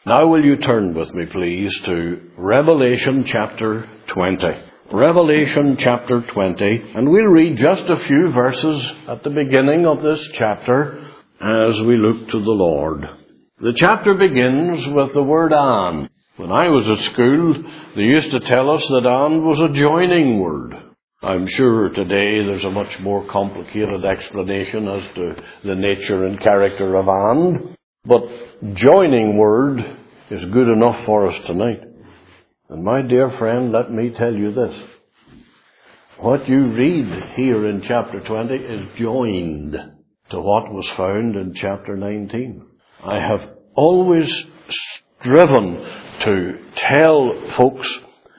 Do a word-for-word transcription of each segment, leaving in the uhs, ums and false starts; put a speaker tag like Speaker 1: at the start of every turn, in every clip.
Speaker 1: Now will you turn with me, please, to Revelation chapter twenty. Revelation chapter twenty, and we'll read just a few verses at the beginning of this chapter as we look to the Lord. The chapter begins with the word "and." When I was at school, they used to tell us that "and" was a joining word. I'm sure today there's a much more complicated explanation as to the nature and character of "and," but joining word is good enough for us tonight. And my dear friend, let me tell you this. What you read here in chapter twenty is joined to what was found in chapter nineteen. I have always striven to tell folks,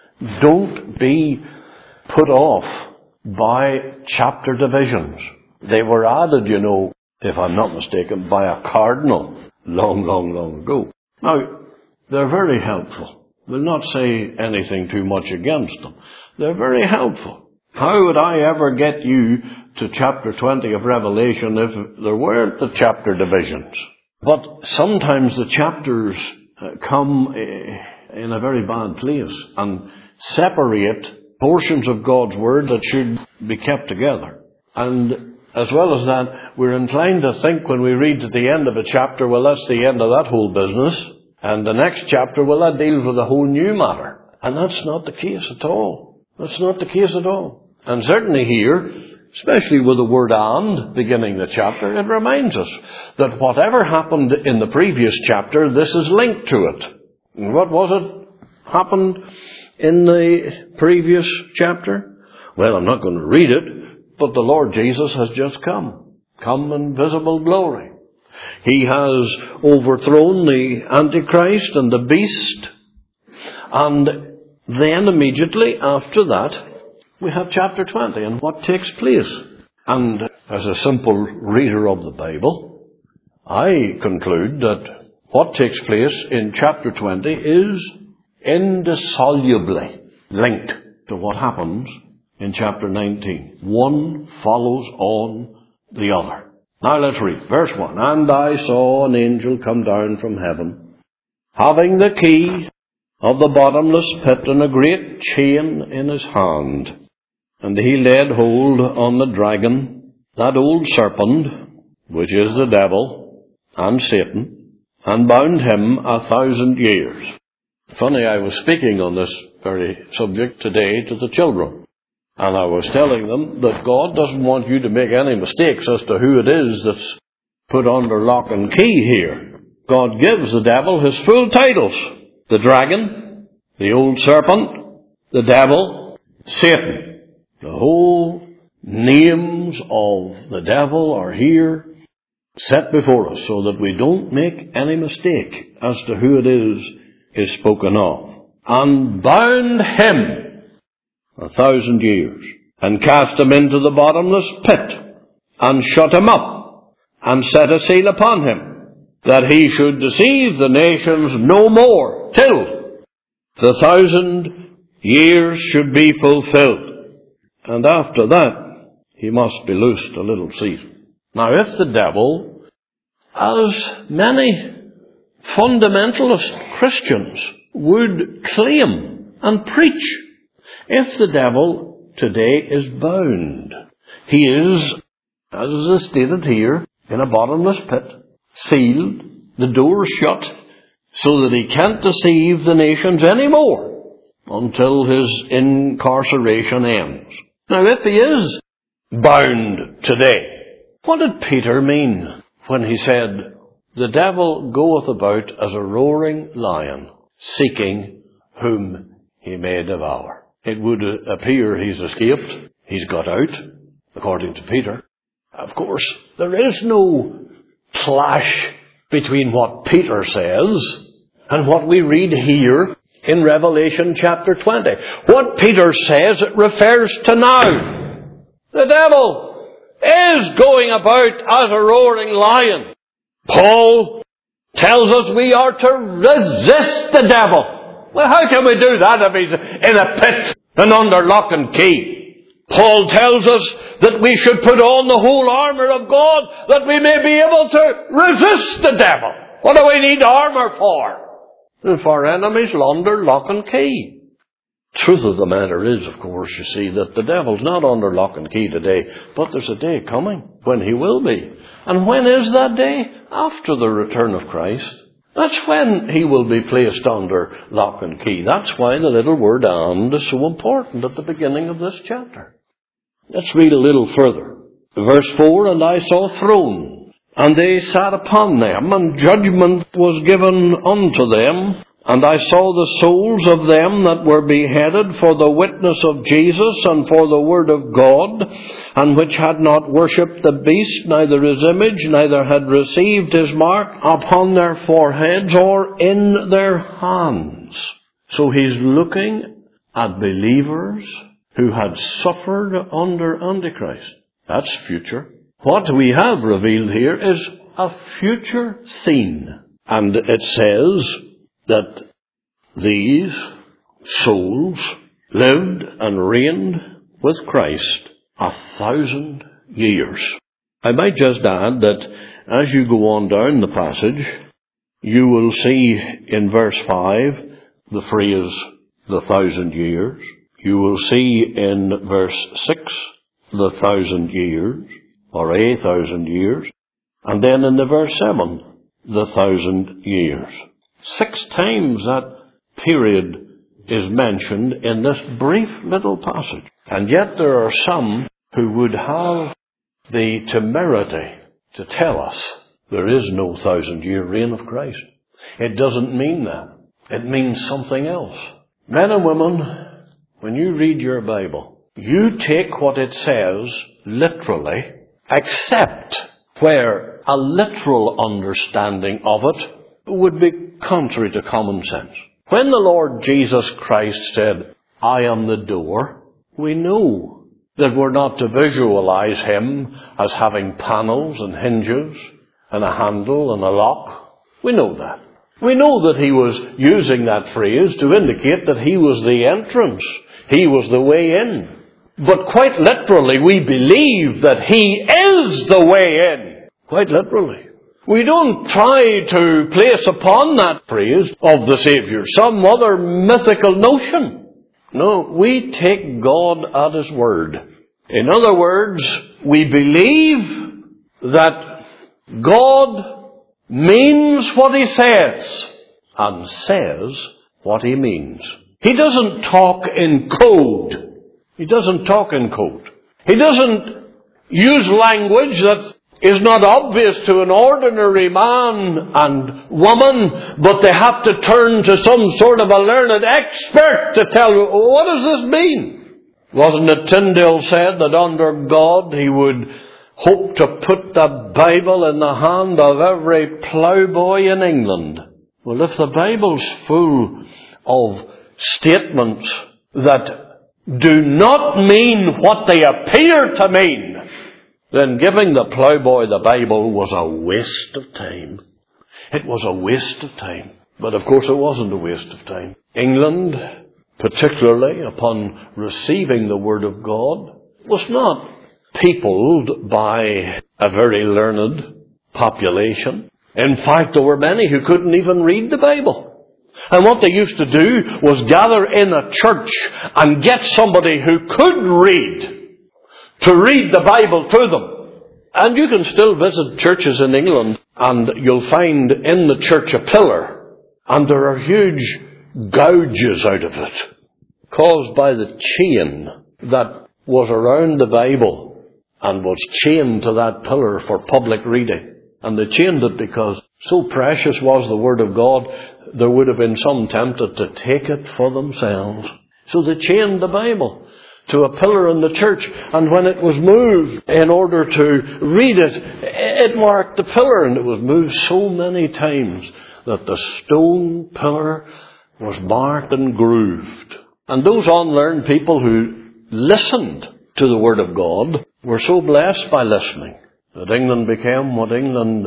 Speaker 1: don't be put off by chapter divisions. They were added, you know, if I'm not mistaken, by a cardinal long, long, long ago. Now, they're very helpful. We'll not say anything too much against them. They're very helpful. How would I ever get you to chapter twenty of Revelation if there weren't the chapter divisions? But sometimes the chapters come in a very bad place and separate portions of God's Word that should be kept together. And as well as that, we're inclined to think when we read at the end of a chapter, well, that's the end of that whole business. And the next chapter, well, that deals with a whole new matter. And that's not the case at all. That's not the case at all. And certainly here, especially with the word "and" beginning the chapter, it reminds us that whatever happened in the previous chapter, this is linked to it. And what was it happened in the previous chapter? Well, I'm not going to read it, but the Lord Jesus has just come. Come in visible glory. He has overthrown the Antichrist and the beast. And then immediately after that, we have chapter twenty and what takes place. And as a simple reader of the Bible, I conclude that what takes place in chapter twenty is indissolubly linked to what happens in chapter nineteen. One follows on the other. Now let's read verse one. And I saw an angel come down from heaven, having the key of the bottomless pit and a great chain in his hand. And he laid hold on the dragon, that old serpent, which is the devil and Satan, and bound him a thousand years. Funny, I was speaking on this very subject today to the children. And I was telling them that God doesn't want you to make any mistakes as to who it is that's put under lock and key here. God gives the devil his full titles. The dragon, the old serpent, the devil, Satan. The whole names of the devil are here set before us so that we don't make any mistake as to who it is is spoken of. And bound him a thousand years, and cast him into the bottomless pit, and shut him up, and set a seal upon him, that he should deceive the nations no more, till the thousand years should be fulfilled. And after that, he must be loosed a little season. Now, if the devil, as many fundamentalist Christians would claim and preach, if the devil today is bound, he is, as is stated here, in a bottomless pit, sealed, the door shut, so that he can't deceive the nations anymore until his incarceration ends. Now, if he is bound today, what did Peter mean when he said, the devil goeth about as a roaring lion, seeking whom he may devour? It would appear he's escaped. He's got out, according to Peter. Of course, there is no clash between what Peter says and what we read here in Revelation chapter twenty. What Peter says, it refers to now. The devil is going about as a roaring lion. Paul tells us we are to resist the devil. Well, how can we do that if he's in a pit and under lock and key? Paul tells us that we should put on the whole armour of God that we may be able to resist the devil. What do we need armour for? And for enemies, under lock and key. Truth of the matter is, of course, you see, that the devil's not under lock and key today, but there's a day coming when he will be. And when is that day? After the return of Christ. That's when he will be placed under lock and key. That's why the little word "and" is so important at the beginning of this chapter. Let's read a little further. Verse four, "And I saw thrones, and they sat upon them, and judgment was given unto them. And I saw the souls of them that were beheaded for the witness of Jesus and for the word of God, and which had not worshipped the beast, neither his image, neither had received his mark upon their foreheads or in their hands." So he's looking at believers who had suffered under Antichrist. That's future. What we have revealed here is a future scene. And it says that these souls lived and reigned with Christ a thousand years. I might just add that as you go on down the passage, you will see in verse five the phrase, "the thousand years." You will see in verse six, "the thousand years," or "a thousand years." And then in the verse seven, "the thousand years." Six times that period is mentioned in this brief little passage. And yet there are some who would have the temerity to tell us there is no thousand-year reign of Christ. It doesn't mean that. It means something else. Men and women, when you read your Bible, you take what it says literally, except where a literal understanding of it would be contrary to common sense. When the Lord Jesus Christ said, "I am the door," we know that we're not to visualize him as having panels and hinges and a handle and a lock. We know that. We know that he was using that phrase to indicate that he was the entrance. He was the way in. But quite literally, we believe that he is the way in. Quite literally. We don't try to place upon that phrase of the Savior some other mythical notion. No, we take God at his word. In other words, we believe that God means what he says and says what he means. He doesn't talk in code. He doesn't talk in code. He doesn't use language that is not obvious to an ordinary man and woman, but they have to turn to some sort of a learned expert to tell you, what does this mean? Wasn't it Tyndale said that under God he would hope to put the Bible in the hand of every ploughboy in England? Well, if the Bible's full of statements that do not mean what they appear to mean, then giving the ploughboy the Bible was a waste of time. It was a waste of time. But of course it wasn't a waste of time. England, particularly upon receiving the Word of God, was not peopled by a very learned population. In fact, there were many who couldn't even read the Bible. And what they used to do was gather in a church and get somebody who could read to read the Bible to them. And you can still visit churches in England and you'll find in the church a pillar, and there are huge gouges out of it caused by the chain that was around the Bible and was chained to that pillar for public reading. And they chained it because so precious was the Word of God, there would have been some tempted to take it for themselves. So they chained the Bible to a pillar in the church, and when it was moved in order to read it, it marked the pillar, and it was moved so many times that the stone pillar was marked and grooved. And those unlearned people who listened to the Word of God were so blessed by listening that England became what England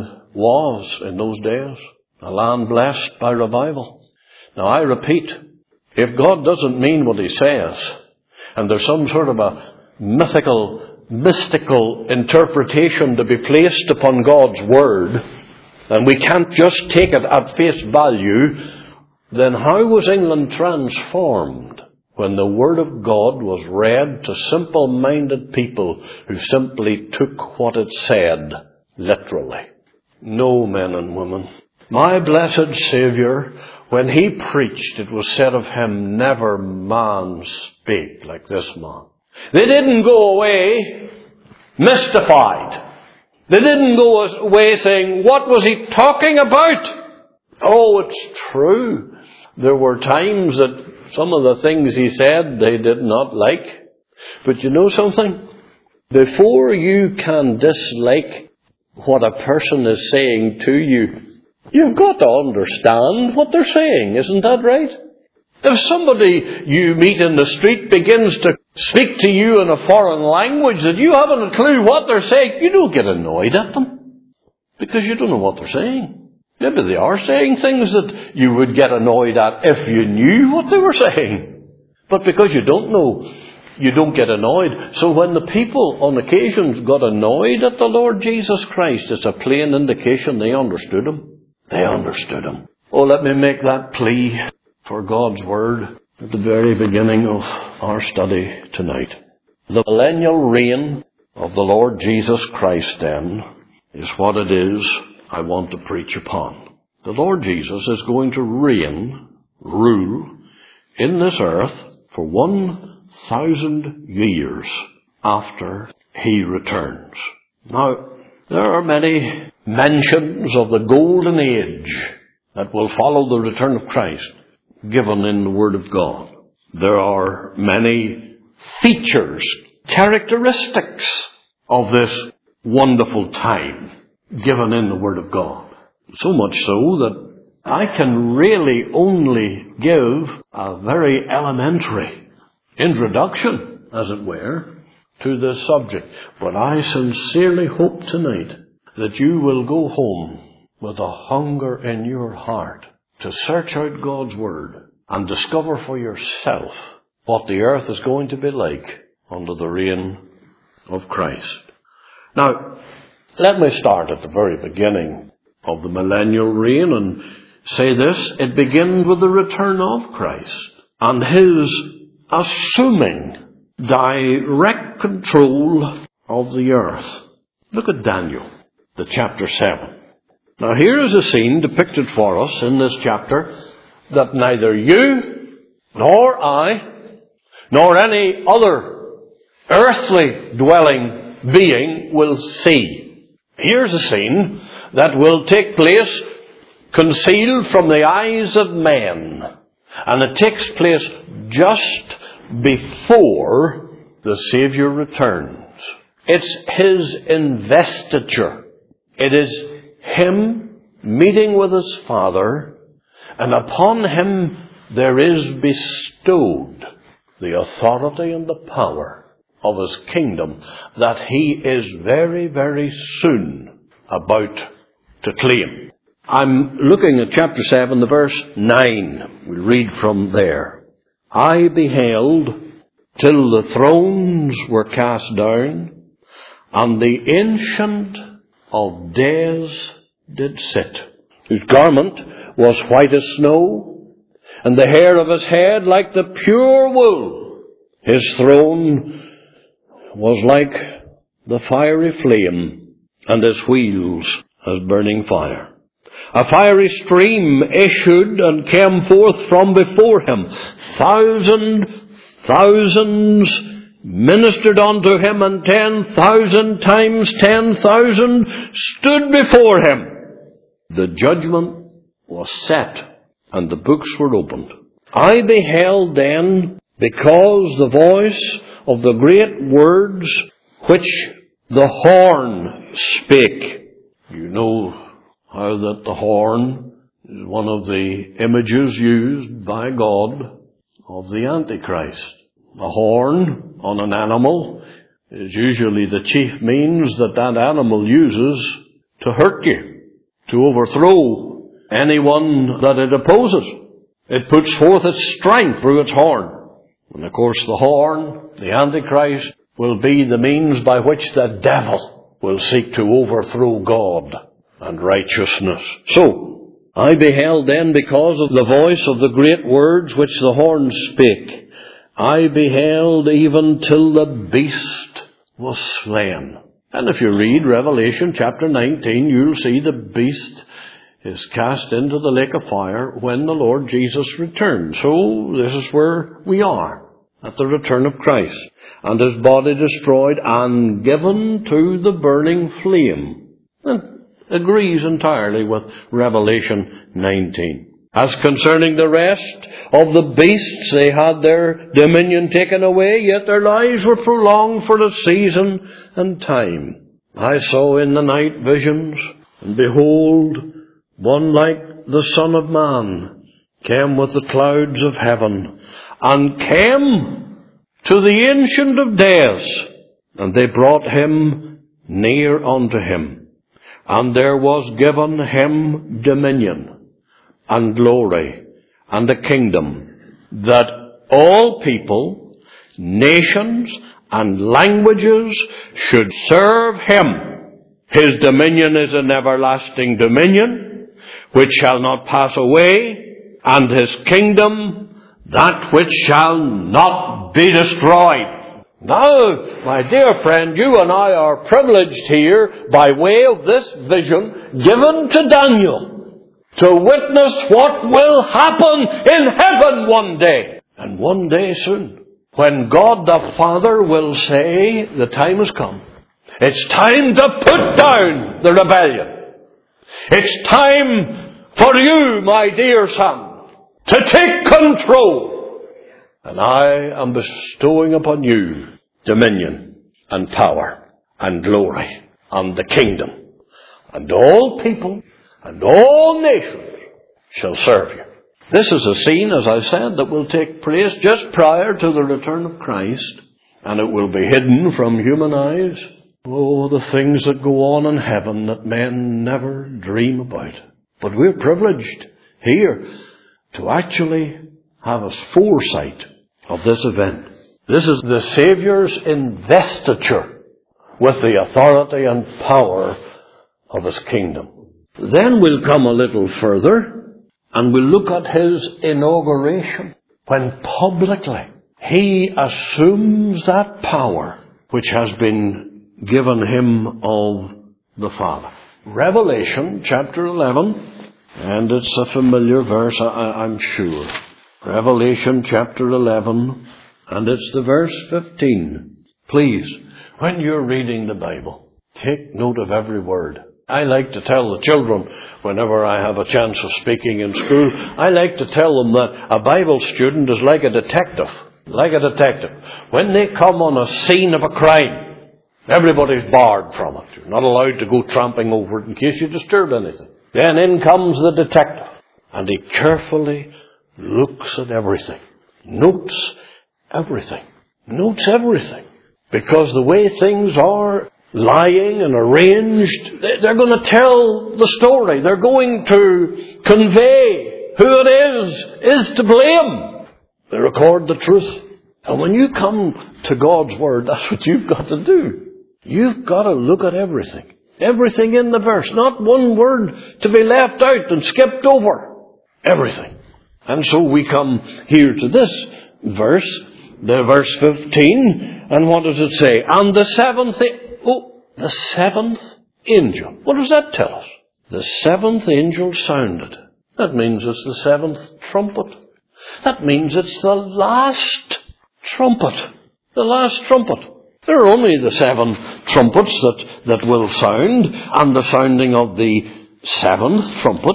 Speaker 1: was in those days, a land blessed by revival. Now I repeat, if God doesn't mean what he says, and there's some sort of a mythical, mystical interpretation to be placed upon God's Word, and we can't just take it at face value, then how was England transformed when the Word of God was read to simple-minded people who simply took what it said literally? No, men and women. My blessed Saviour, when He preached, it was said of Him, never man spake like this man. They didn't go away mystified. They didn't go away saying, what was He talking about? Oh, it's true. There were times that some of the things He said they did not like. But you know something? Before you can dislike what a person is saying to you, you've got to understand what they're saying. Isn't that right? If somebody you meet in the street begins to speak to you in a foreign language that you haven't a clue what they're saying, you don't get annoyed at them because you don't know what they're saying. Maybe they are saying things that you would get annoyed at if you knew what they were saying. But because you don't know, you don't get annoyed. So when the people on occasions got annoyed at the Lord Jesus Christ, it's a plain indication they understood Him. They understood Him. Oh, let me make that plea for God's Word at the very beginning of our study tonight. The millennial reign of the Lord Jesus Christ, then, is what it is I want to preach upon. The Lord Jesus is going to reign, rule, in this earth for one thousand years after He returns. Now, there are many mentions of the golden age that will follow the return of Christ given in the Word of God. There are many features, characteristics of this wonderful time given in the Word of God. So much so that I can really only give a very elementary introduction, as it were, to this subject. But I sincerely hope tonight that you will go home with a hunger in your heart to search out God's Word and discover for yourself what the earth is going to be like under the reign of Christ. Now, let me start at the very beginning of the millennial reign and say this. It begins with the return of Christ and His assuming direct control of the earth. Look at Daniel, the chapter seven. Now here is a scene depicted for us in this chapter that neither you nor I nor any other earthly dwelling being will see. Here's a scene that will take place concealed from the eyes of men. And it takes place just before the Savior returns. It's His investiture. It is Him meeting with His Father, and upon Him there is bestowed the authority and the power of His kingdom that He is very, very soon about to claim. I'm looking at chapter seven, the verse nine. We read from there. I beheld till the thrones were cast down, and the Ancient of Days did sit, whose garment was white as snow, and the hair of his head like the pure wool. His throne was like the fiery flame, and his wheels as burning fire. A fiery stream issued and came forth from before him. Thousand thousands ministered unto him, and ten thousand times ten thousand stood before him. The judgment was set, and the books were opened. I beheld then, because the voice of the great words which the horn spake. You know how that the horn is one of the images used by God of the Antichrist. The horn on an animal is usually the chief means that that animal uses to hurt you, to overthrow anyone that it opposes. It puts forth its strength through its horn. And of course the horn, the Antichrist, will be the means by which the devil will seek to overthrow God and righteousness. So, I beheld then, because of the voice of the great words which the horn spake, I beheld even till the beast was slain. And if you read Revelation chapter nineteen, you'll see the beast is cast into the lake of fire when the Lord Jesus returns. So this is where we are, at the return of Christ. And his body destroyed and given to the burning flame. And agrees entirely with Revelation nineteen. As concerning the rest of the beasts, they had their dominion taken away, yet their lives were prolonged for a season and time. I saw in the night visions, and behold, one like the Son of Man came with the clouds of heaven, and came to the Ancient of Days, and they brought him near unto him. And there was given him dominion, and glory, and a kingdom, that all people, nations, and languages should serve him. His dominion is an everlasting dominion, which shall not pass away, and his kingdom, that which shall not be destroyed. Now, my dear friend, you and I are privileged here by way of this vision given to Daniel, to witness what will happen in heaven one day. And one day soon, when God the Father will say, the time has come. It's time to put down the rebellion. It's time for you, my dear son, to take control. And I am bestowing upon you dominion and power and glory and the kingdom. And all people and all nations shall serve you. This is a scene, as I said, that will take place just prior to the return of Christ, and it will be hidden from human eyes. Oh, the things that go on in heaven that men never dream about. But we're privileged here to actually have a foresight of this event. This is the Saviour's investiture with the authority and power of his kingdom. Then we'll come a little further and we'll look at his inauguration, when publicly he assumes that power which has been given him of the Father. Revelation chapter eleven, and it's a familiar verse, I, I'm sure. Revelation chapter eleven, and it's the verse fifteen. Please, when you're reading the Bible, take note of every word. I like to tell the children, whenever I have a chance of speaking in school, I like to tell them that a Bible student is like a detective. Like a detective. When they come on a scene of a crime, everybody's barred from it. You're not allowed to go tramping over it in case you disturb anything. Then in comes the detective, and he carefully looks at everything. Notes everything. Notes everything. Because the way things are lying and arranged, they're going to tell the story. They're going to convey who it is, is to blame. They record the truth. And when you come to God's Word, that's what you've got to do. You've got to look at everything. Everything in the verse. Not one word to be left out and skipped over. Everything. And so we come here to this verse, the verse fifteen, and what does it say? And the seventh, oh, the seventh angel. What does that tell us? The seventh angel sounded. That means it's the seventh trumpet. That means it's the last trumpet. The last trumpet. There are only the seven trumpets that, that will sound, and the sounding of the seventh trumpet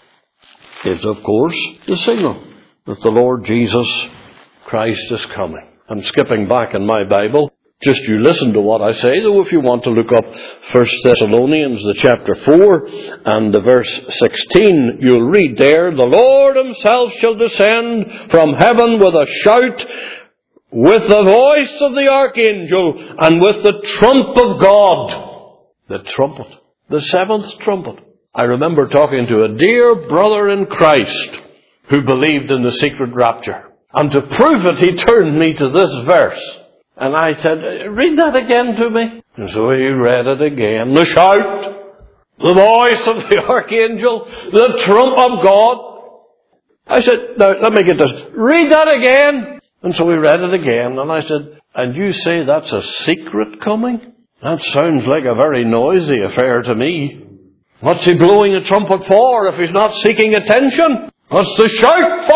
Speaker 1: is, of course, the signal that the Lord Jesus Christ is coming. I'm skipping back in my Bible. Just you listen to what I say, though, if you want to look up First Thessalonians, the chapter four, and the verse sixteen, you'll read there, the Lord himself shall descend from heaven with a shout, with the voice of the archangel, and with the trump of God. The trumpet. The seventh trumpet. I remember talking to a dear brother in Christ who believed in the secret rapture. And to prove it, he turned me to this verse. And I said, read that again to me. And so he read it again. The shout, the voice of the archangel, the trump of God. I said, now let me get this. Read that again. And so we read it again. And I said, and you say that's a secret coming? That sounds like a very noisy affair to me. What's he blowing a trumpet for if he's not seeking attention? What's the shout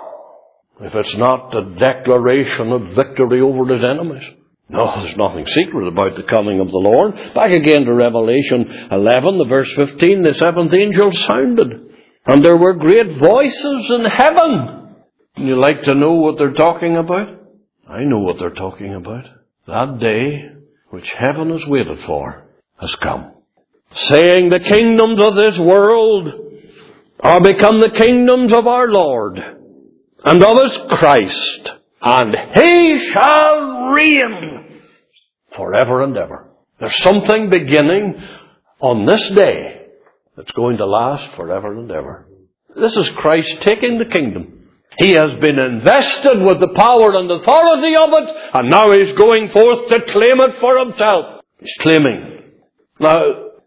Speaker 1: for if it's not a declaration of victory over his enemies? No, there's nothing secret about the coming of the Lord. Back again to Revelation eleven, the verse fifteen, the seventh angel sounded, and there were great voices in heaven. You like to know what they're talking about? I know what they're talking about. That day which heaven has waited for has come, saying, the kingdoms of this world are become the kingdoms of our Lord and of his Christ, and he shall reign forever and ever. There's something beginning on this day that's going to last forever and ever. This is Christ taking the kingdom. He has been invested with the power and authority of it, and now he's going forth to claim it for himself. He's claiming. Now,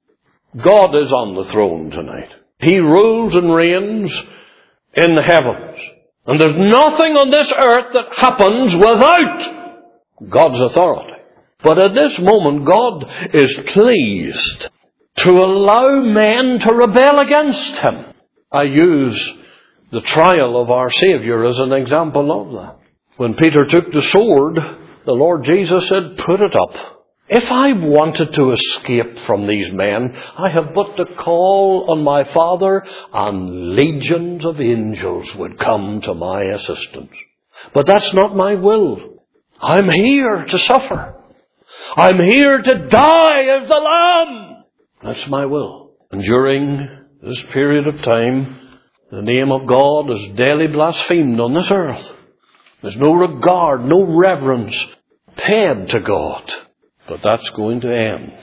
Speaker 1: God is on the throne tonight. He rules and reigns in the heavens. And there's nothing on this earth that happens without God's authority. But at this moment, God is pleased to allow men to rebel against him. I use the trial of our Savior as an example of that. When Peter took the sword, the Lord Jesus said, put it up. If I wanted to escape from these men, I have but to call on my Father, and legions of angels would come to my assistance. But that's not my will. I'm here to suffer. I'm here to die as the Lamb. That's my will. And during this period of time, the name of God is daily blasphemed on this earth. There's no regard, no reverence paid to God. But that's going to end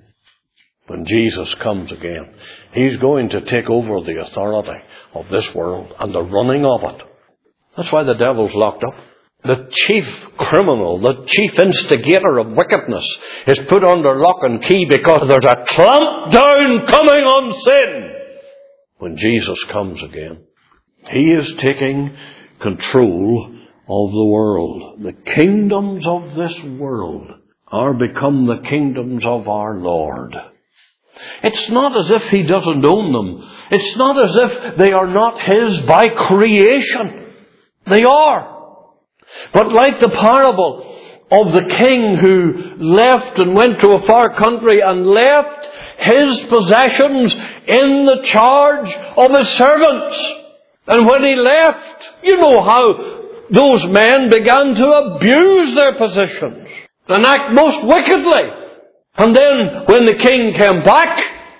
Speaker 1: when Jesus comes again. He's going to take over the authority of this world and the running of it. That's why the devil's locked up. The chief criminal, the chief instigator of wickedness is put under lock and key because there's a clamp down coming on sin when Jesus comes again. He is taking control of the world. The kingdoms of this world are become the kingdoms of our Lord. It's not as if he doesn't own them. It's not as if they are not his by creation. They are. But like the parable of the king who left and went to a far country and left his possessions in the charge of his servants. And when he left, you know how those men began to abuse their positions and act most wickedly. And then when the king came back,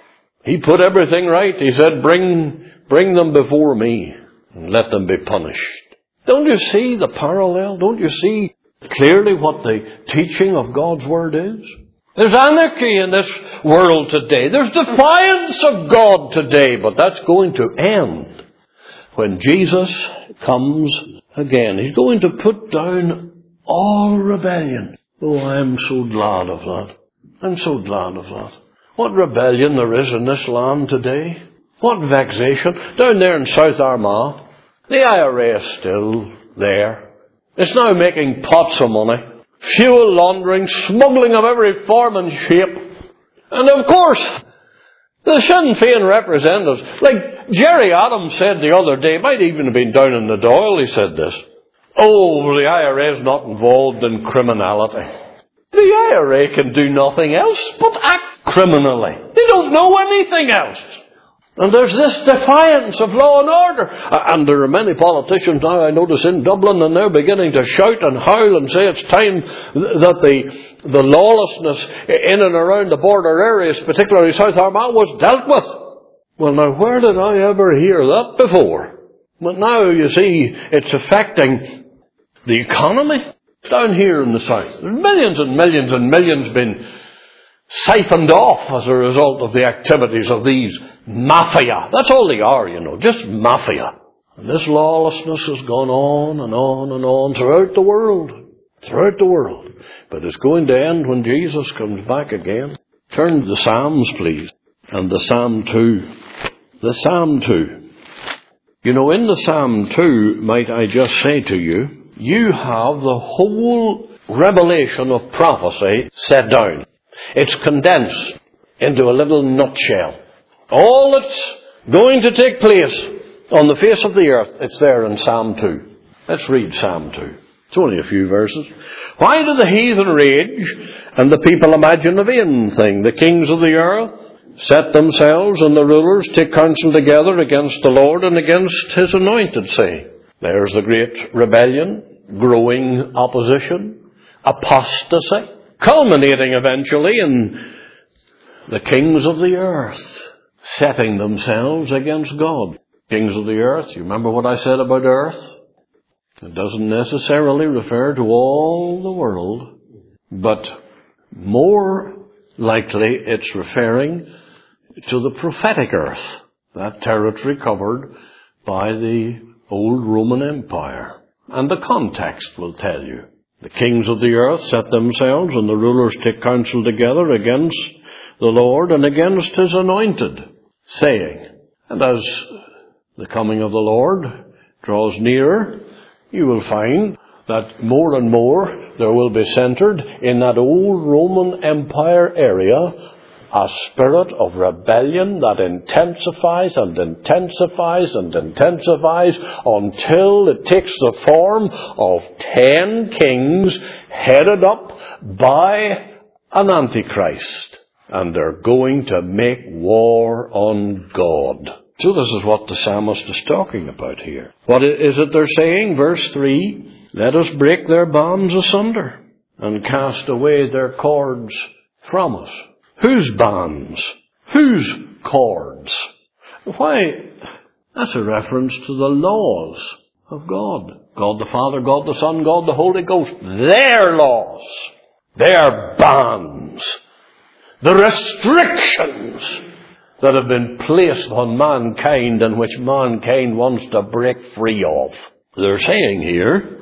Speaker 1: he put everything right. He said, bring, bring them before me and let them be punished. Don't you see the parallel? Don't you see clearly what the teaching of God's Word is? There's anarchy in this world today. There's defiance of God today. But that's going to end when Jesus comes again. He's going to put down all rebellion. Oh, I'm so glad of that. I'm so glad of that. What rebellion there is in this land today. What vexation. Down there in South Armagh, the I R A is still there. It's now making pots of money. Fuel laundering, smuggling of every form and shape. And of course, the Sinn Féin representatives, like Jerry Adams said the other day, might even have been down in the Dáil, he said this. Oh, the I R A is not involved in criminality. The I R A can do nothing else but act criminally. They don't know anything else. And there's this defiance of law and order. And there are many politicians now, I notice, in Dublin, and they're beginning to shout and howl and say it's time that the, the lawlessness in and around the border areas, particularly South Armagh, was dealt with. Well, now, where did I ever hear that before? But now, you see, it's affecting the economy down here in the south. There's millions and millions and millions been siphoned off as a result of the activities of these mafia. That's all they are, you know, just mafia. And this lawlessness has gone on and on and on throughout the world. Throughout the world. But it's going to end when Jesus comes back again. Turn to the Psalms, please. and the Psalm two. The Psalm two. You know, in the Psalm two, might I just say to you, you have the whole revelation of prophecy set down. It's condensed into a little nutshell. All that's going to take place on the face of the earth, it's there in Psalm two. Let's read Psalm two. It's only a few verses. Why do the heathen rage and the people imagine a vain thing? The kings of the earth set themselves, and the rulers take counsel together against the Lord and against his anointed, say. There's the great rebellion, growing opposition, apostasy, culminating eventually in the kings of the earth setting themselves against God. Kings of the earth, you remember what I said about earth? It doesn't necessarily refer to all the world, but more likely it's referring to the prophetic earth, that territory covered by the old Roman Empire. And the context will tell you. The kings of the earth set themselves, and the rulers take counsel together against the Lord and against his anointed, saying, and as the coming of the Lord draws nearer, you will find that more and more there will be centered in that old Roman Empire area a spirit of rebellion that intensifies and intensifies and intensifies until it takes the form of ten kings headed up by an Antichrist. And they're going to make war on God. So this is what the psalmist is talking about here. What is it they're saying? Verse three, let us break their bonds asunder and cast away their cords from us. Whose bonds? Whose cords? Why, that's a reference to the laws of God. God the Father, God the Son, God the Holy Ghost. Their laws. Their bonds. The restrictions that have been placed on mankind and which mankind wants to break free of. They're saying here,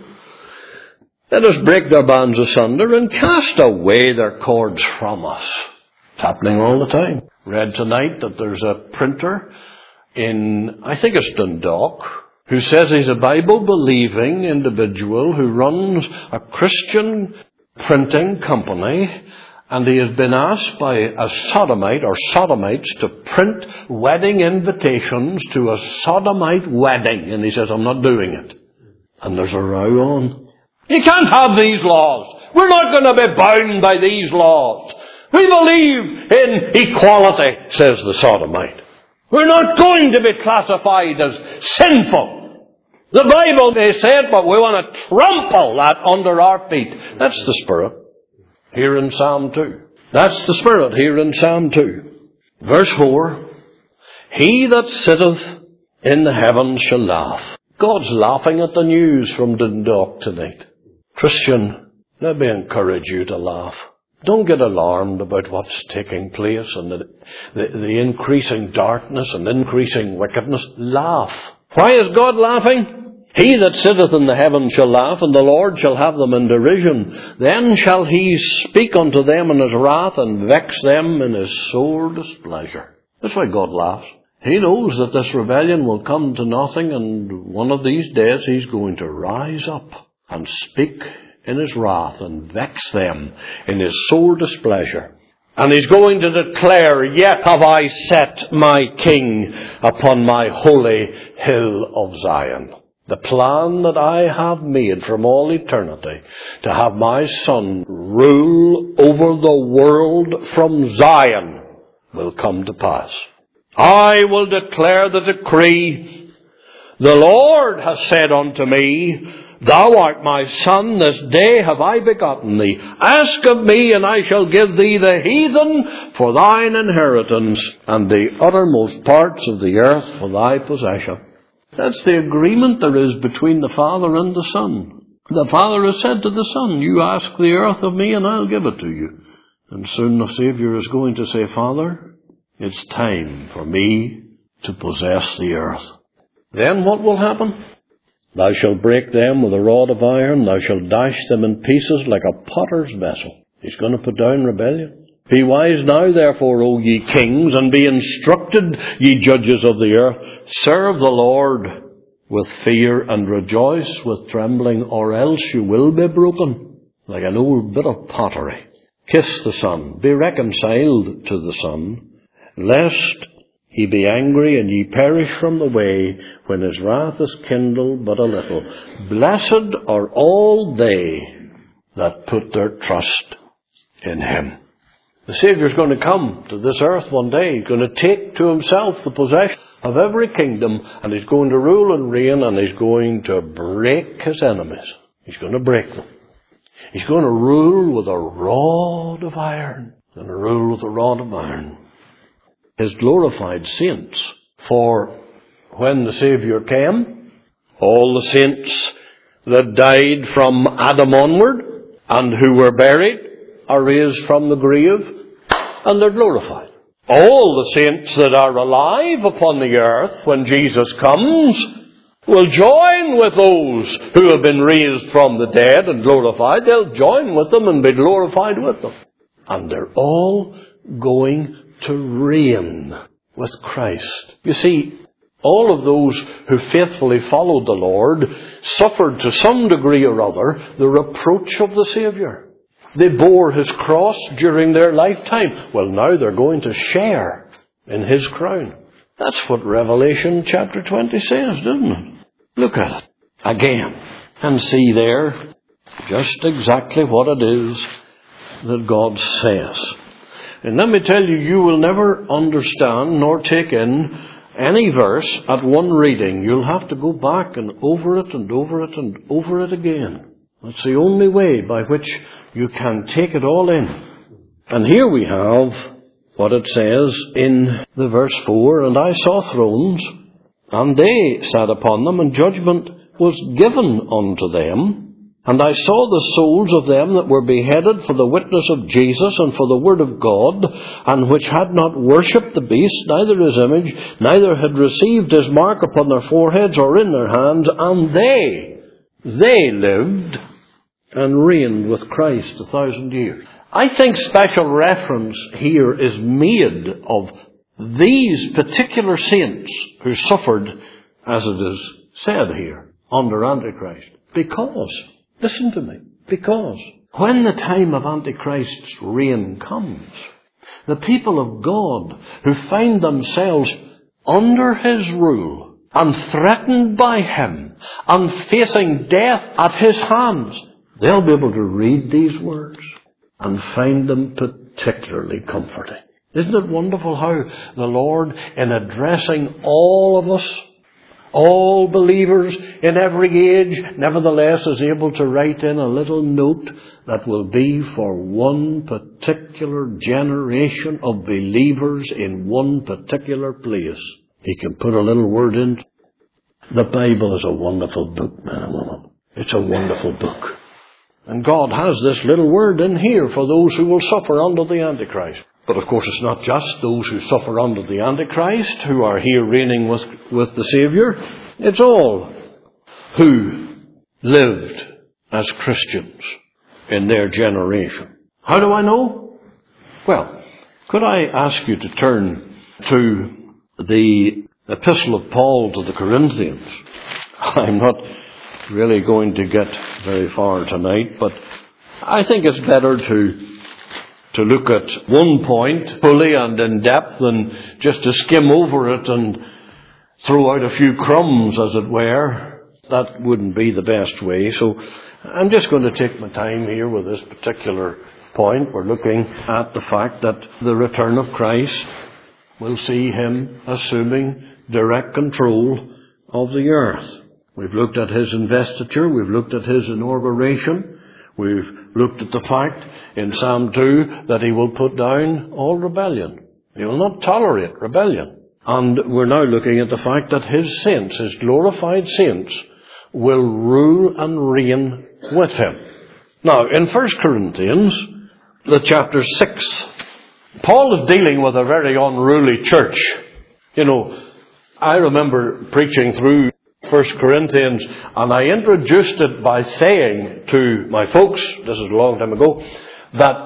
Speaker 1: let us break their bonds asunder and cast away their cords from us. It's happening all the time. Read tonight that there's a printer in, I think it's Dundalk, who says he's a Bible-believing individual who runs a Christian printing company, and he has been asked by a sodomite or sodomites to print wedding invitations to a sodomite wedding. And he says, I'm not doing it. And there's a row on. You can't have these laws. We're not going to be bound by these laws. We believe in equality, says the sodomite. We're not going to be classified as sinful. The Bible may say it, but we want to trample that under our feet. That's the spirit here in Psalm two. That's the spirit here in Psalm two. Verse four, he that sitteth in the heavens shall laugh. God's laughing at the news from Dundalk tonight. Christian, let me encourage you to laugh. Don't get alarmed about what's taking place and the, the, the increasing darkness and increasing wickedness. Laugh. Why is God laughing? He that sitteth in the heavens shall laugh, and the Lord shall have them in derision. Then shall he speak unto them in his wrath, and vex them in his sore displeasure. That's why God laughs. He knows that this rebellion will come to nothing, and one of these days he's going to rise up and speak in his wrath and vex them in his sore displeasure. And he's going to declare, yet have I set my king upon my holy hill of Zion. The plan that I have made from all eternity to have my Son rule over the world from Zion will come to pass. I will declare the decree. The Lord has said unto me, thou art my son, this day have I begotten thee. Ask of me, and I shall give thee the heathen for thine inheritance, and the uttermost parts of the earth for thy possession. That's the agreement there is between the Father and the Son. The Father has said to the Son, you ask the earth of me, and I'll give it to you. And soon the Saviour is going to say, Father, it's time for me to possess the earth. Then what will happen? Thou shalt break them with a rod of iron. Thou shalt dash them in pieces like a potter's vessel. He's going to put down rebellion. Be wise now, therefore, O ye kings, and be instructed, ye judges of the earth. Serve the Lord with fear and rejoice with trembling, or else you will be broken like an old bit of pottery. Kiss the Son, be reconciled to the Son, lest he be angry and ye perish from the way when his wrath is kindled but a little. Blessed are all they that put their trust in him. The Saviour's going to come to this earth one day. He's going to take to himself the possession of every kingdom, and he's going to rule and reign, and he's going to break his enemies. He's going to break them. He's going to rule with a rod of iron. He's going to rule with a rod of iron. His glorified saints. For when the Saviour came, all the saints that died from Adam onward and who were buried are raised from the grave, and they're glorified. All the saints that are alive upon the earth when Jesus comes will join with those who have been raised from the dead and glorified. They'll join with them and be glorified with them. And they're all going to reign with Christ. You see, all of those who faithfully followed the Lord suffered to some degree or other the reproach of the Saviour. They bore his cross during their lifetime. Well, now they're going to share in his crown. That's what Revelation chapter twenty says, doesn't it? Look at it again and see there just exactly what it is that God says. And let me tell you, you will never understand nor take in any verse at one reading. You'll have to go back and over it and over it and over it again. That's the only way by which you can take it all in. And here we have what it says in the verse four, and I saw thrones, and they sat upon them, and judgment was given unto them. And I saw the souls of them that were beheaded for the witness of Jesus and for the word of God, and which had not worshipped the beast, neither his image, neither had received his mark upon their foreheads or in their hands, and they, they lived and reigned with Christ a thousand years. I think special reference here is made of these particular saints who suffered, as it is said here, under Antichrist. Because, listen to me, because when the time of Antichrist's reign comes, the people of God who find themselves under his rule and threatened by him and facing death at his hands, they'll be able to read these words and find them particularly comforting. Isn't it wonderful how the Lord, in addressing all of us, all believers in every age, nevertheless is able to write in a little note that will be for one particular generation of believers in one particular place. He can put a little word in. The Bible is a wonderful book, man and woman. It's a wonderful book. And God has this little word in here for those who will suffer under the Antichrist. But of course it's not just those who suffer under the Antichrist who are here reigning with, with the Saviour. It's all who lived as Christians in their generation. How do I know? Well, could I ask you to turn to the Epistle of Paul to the Corinthians? I'm not really going to get very far tonight, but I think it's better to to look at one point fully and in depth than just to skim over it and throw out a few crumbs, as it were. That wouldn't be the best way. So I'm just going to take my time here with this particular point. We're looking at the fact that the return of Christ will see him assuming direct control of the earth. We've looked at his investiture. We've looked at his inauguration. We've looked at the fact in Psalm two that he will put down all rebellion. He will not tolerate rebellion. And we're now looking at the fact that his saints, his glorified saints, will rule and reign with him. Now, in First Corinthians, the chapter six, Paul is dealing with a very unruly church. You know, I remember preaching through First Corinthians, and I introduced it by saying to my folks, this is a long time ago, that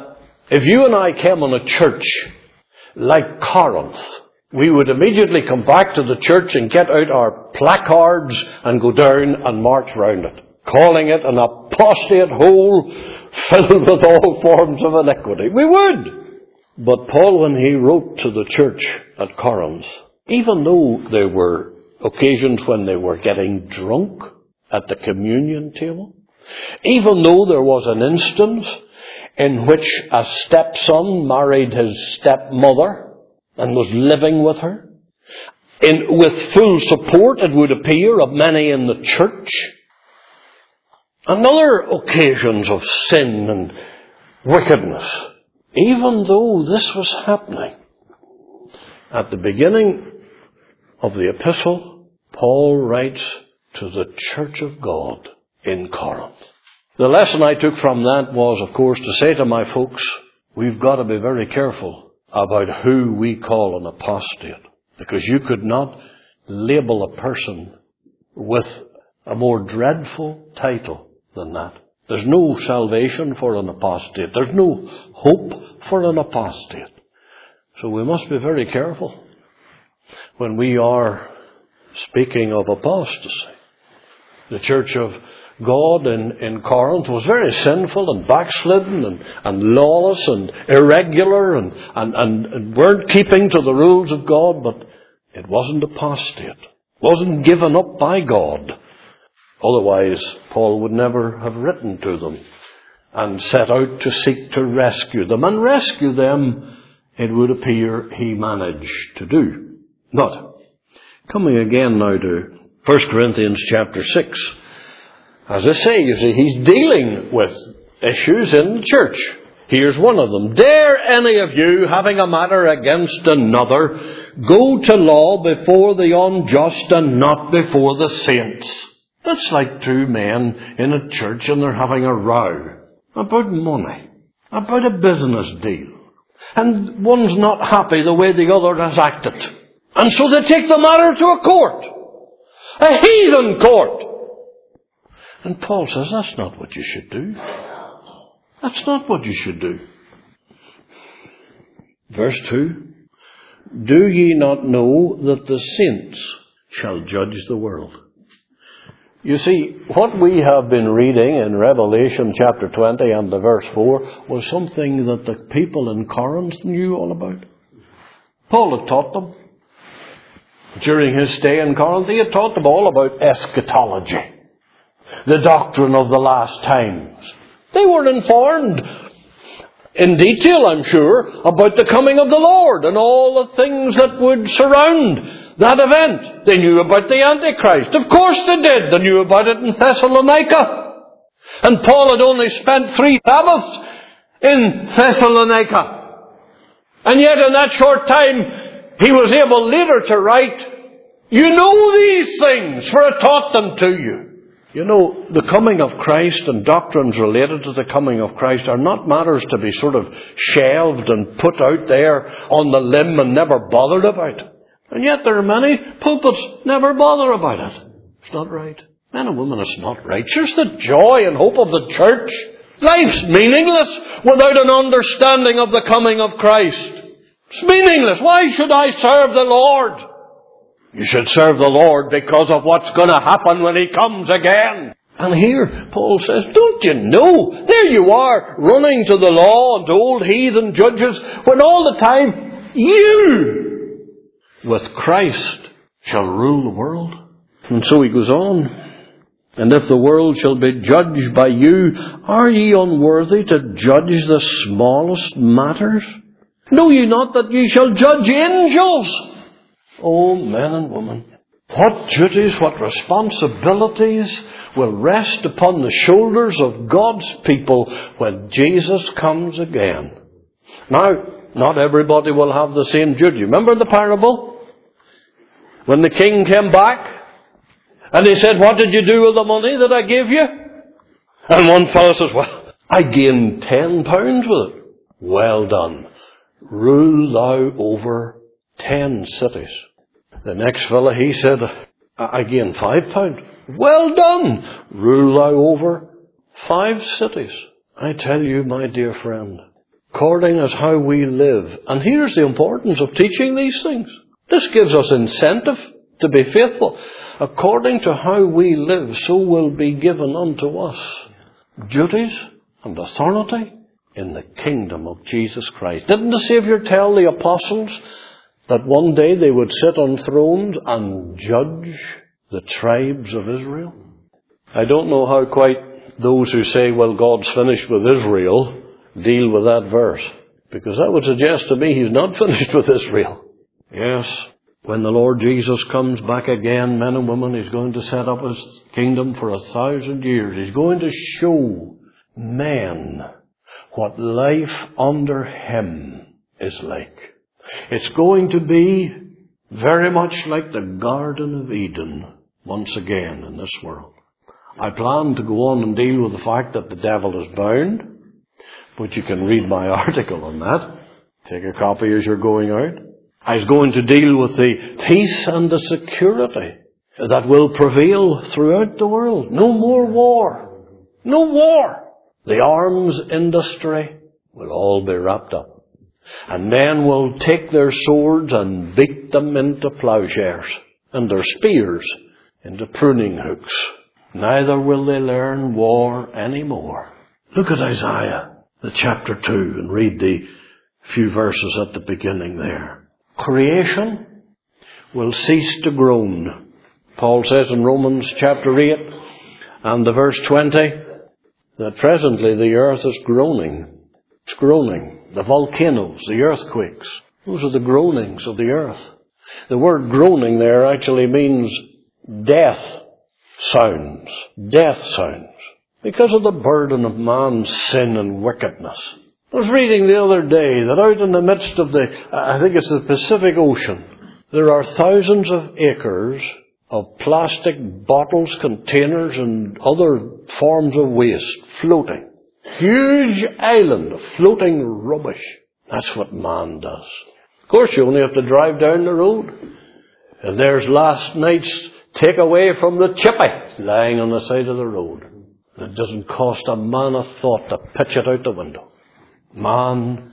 Speaker 1: If you and I came on a church like Corinth, we would immediately come back to the church and get out our placards and go down and march round it, calling it an apostate hole filled with all forms of iniquity. We would. But Paul, when he wrote to the church at Corinth, even though there were occasions when they were getting drunk at the communion table, even though there was an instance in which a stepson married his stepmother and was living with her, in, with full support, it would appear, of many in the church, and other occasions of sin and wickedness, even though this was happening, at the beginning of the epistle, Paul writes to the church of God in Corinth. The lesson I took from that was, of course, to say to my folks, we've got to be very careful about who we call an apostate, because you could not label a person with a more dreadful title than that. There's no salvation for an apostate. There's no hope for an apostate. So we must be very careful when we are speaking of apostasy. The church of God in, in Corinth was very sinful and backslidden and, and lawless and irregular and, and, and, and weren't keeping to the rules of God, but it wasn't apostate. Wasn't given up by God. Otherwise, Paul would never have written to them and set out to seek to rescue them. And rescue them, it would appear, he managed to do. But, coming again now to First Corinthians chapter six. As I say, you see, he's dealing with issues in the church. Here's one of them. Dare any of you, having a matter against another, go to law before the unjust and not before the saints? That's like two men in a church and they're having a row about money, about a business deal. And one's not happy the way the other has acted. And so they take the matter to a court. A heathen court. And Paul says, that's not what you should do. That's not what you should do. Verse two. Do ye not know that the saints shall judge the world? You see, what we have been reading in Revelation chapter twenty and the verse four was something that the people in Corinth knew all about. Paul had taught them. During his stay in Corinth, he had taught them all about eschatology. The doctrine of the last times. They were informed in detail, I'm sure, about the coming of the Lord and all the things that would surround that event. They knew about the Antichrist. Of course they did. They knew about it in Thessalonica. And Paul had only spent three Sabbaths in Thessalonica. And yet in that short time, he was able later to write, you know these things, for I taught them to you. You know, the coming of Christ and doctrines related to the coming of Christ are not matters to be sort of shelved and put out there on the limb and never bothered about. And yet there are many pulpits never bother about it. It's not right. Men and women, it's not right. Here's the joy and hope of the church. Life's meaningless without an understanding of the coming of Christ. It's meaningless. Why should I serve the Lord? You should serve the Lord because of what's going to happen when He comes again. And here, Paul says, don't you know? There you are, running to the law and to old heathen judges, when all the time you, with Christ, shall rule the world. And so he goes on. And if the world shall be judged by you, are ye unworthy to judge the smallest matters? Know ye not that ye shall judge angels? Oh, men and women, what duties, what responsibilities will rest upon the shoulders of God's people when Jesus comes again. Now, not everybody will have the same duty. Remember the parable? When the king came back and he said, what did you do with the money that I gave you? And one fellow says, well, I gained ten pounds with it. Well done. Rule thou over ten cities. The next fellow, he said, I gained five pounds. Well done. Rule thou over five cities. I tell you, my dear friend, according as how we live. And here's the importance of teaching these things. This gives us incentive to be faithful. According to how we live, so will be given unto us duties and authority in the kingdom of Jesus Christ. Didn't the Saviour tell the apostles that one day they would sit on thrones and judge the tribes of Israel? I don't know how quite those who say, well, God's finished with Israel, deal with that verse. Because that would suggest to me He's not finished with Israel. Yes, when the Lord Jesus comes back again, men and women, He's going to set up His kingdom for a thousand years. He's going to show men what life under Him is like. It's going to be very much like the Garden of Eden once again in this world. I plan to go on and deal with the fact that the devil is bound, but you can read my article on that. Take a copy as you're going out. I was going to deal with the peace and the security that will prevail throughout the world. No more war. No war. The arms industry will all be wrapped up. And men will take their swords and beat them into plowshares, and their spears into pruning hooks. Neither will they learn war anymore. Look at Isaiah, the chapter two, and read the few verses at the beginning there. Creation will cease to groan. Paul says in Romans chapter eight and the verse twenty that presently the earth is groaning. It's groaning. The volcanoes, the earthquakes, those are the groanings of the earth. The word groaning there actually means death sounds. Death sounds. Because of the burden of man's sin and wickedness. I was reading the other day that out in the midst of the, I think it's the Pacific Ocean, there are thousands of acres of plastic bottles, containers, and other forms of waste floating. Huge island of floating rubbish. That's what man does. Of course, you only have to drive down the road, and there's last night's takeaway from the chippy lying on the side of the road. It doesn't cost a man a thought to pitch it out the window. Man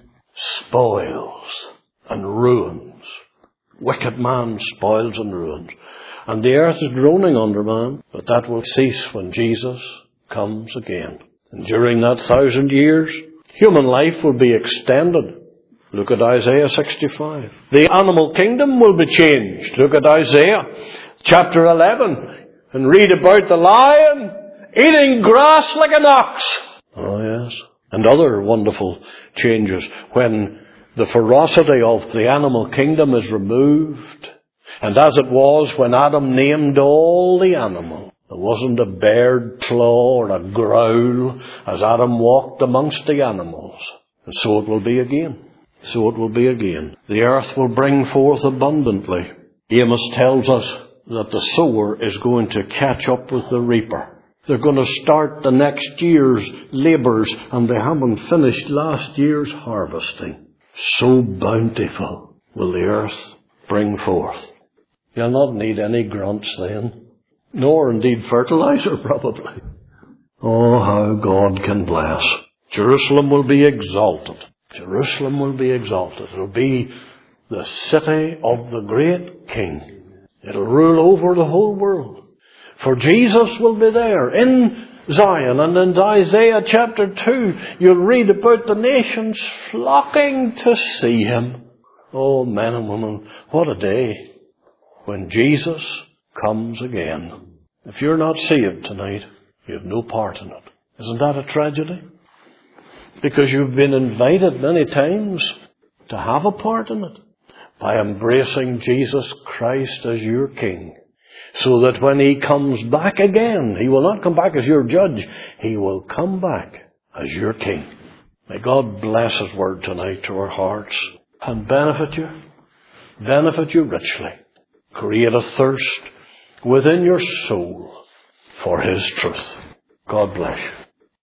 Speaker 1: spoils and ruins. Wicked man spoils and ruins. And the earth is groaning under man, but that will cease when Jesus comes again. And during that thousand years, human life will be extended. Look at Isaiah sixty-five. The animal kingdom will be changed. Look at Isaiah chapter eleven and read about the lion eating grass like an ox. Oh yes. And other wonderful changes when the ferocity of the animal kingdom is removed. And as it was when Adam named all the animals. There wasn't a bared claw or a growl as Adam walked amongst the animals. And so it will be again. So it will be again. The earth will bring forth abundantly. Amos tells us that the sower is going to catch up with the reaper. They're going to start the next year's labours and they haven't finished last year's harvesting. So bountiful will the earth bring forth. You'll not need any grunts then, nor indeed fertilizer probably. Oh, how God can bless. Jerusalem will be exalted. Jerusalem will be exalted. It'll be the city of the great King. It'll rule over the whole world. For Jesus will be there in Zion. And in Isaiah chapter two, you'll read about the nations flocking to see Him. Oh, men and women, what a day when Jesus comes again. If you're not saved tonight, you have no part in it. Isn't that a tragedy? Because you've been invited many times to have a part in it by embracing Jesus Christ as your King. So that when He comes back again, He will not come back as your judge. He will come back as your King. May God bless His word tonight to our hearts and benefit you, benefit you richly. Create a thirst within your soul for His truth. God bless you.